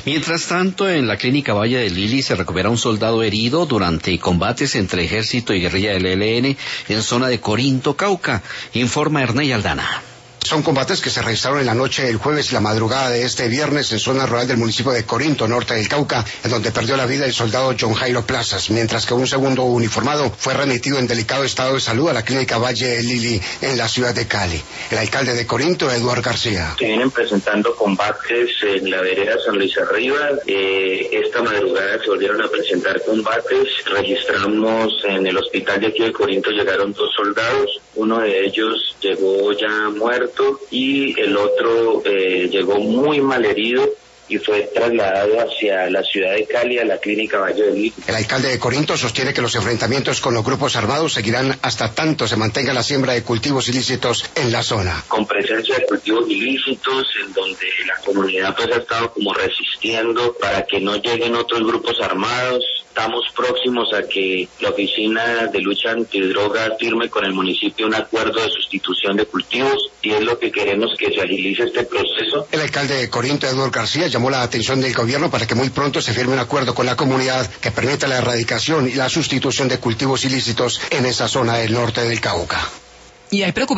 Mientras tanto, en la clínica Valle del Lili se recupera un soldado herido durante combates entre ejército y guerrilla del ELN en zona de Corinto, Cauca, informa Erney Aldana. Son combates que se registraron en la noche del jueves y la madrugada de este viernes en zona rural del municipio de Corinto, norte del Cauca, en donde perdió la vida el soldado John Jairo Plazas, mientras que un segundo uniformado fue remitido en delicado estado de salud a la clínica Valle del Lili en la ciudad de Cali. El alcalde de Corinto, Eduardo García. Se vienen presentando combates en la vereda San Luis Arriba. Esta madrugada se volvieron a presentar combates. Registramos en el hospital de aquí de Corinto, llegaron 2 soldados. Uno de ellos llegó ya muerto y el otro llegó muy mal herido y fue trasladado hacia la ciudad de Cali, a la clínica Valle del Lili. El alcalde de Corinto sostiene que los enfrentamientos con los grupos armados seguirán hasta tanto se mantenga la siembra de cultivos ilícitos en la zona. Con presencia de cultivos ilícitos, en donde la comunidad pues ha estado como resistiendo para que no lleguen otros grupos armados. Estamos próximos a que la Oficina de Lucha Antidroga firme con el municipio un acuerdo de sustitución de cultivos y es lo que queremos, que se agilice este proceso. El alcalde de Corinto, Eduardo García, llamó la atención del gobierno para que muy pronto se firme un acuerdo con la comunidad que permita la erradicación y la sustitución de cultivos ilícitos en esa zona del norte del Cauca. Y hay preocupación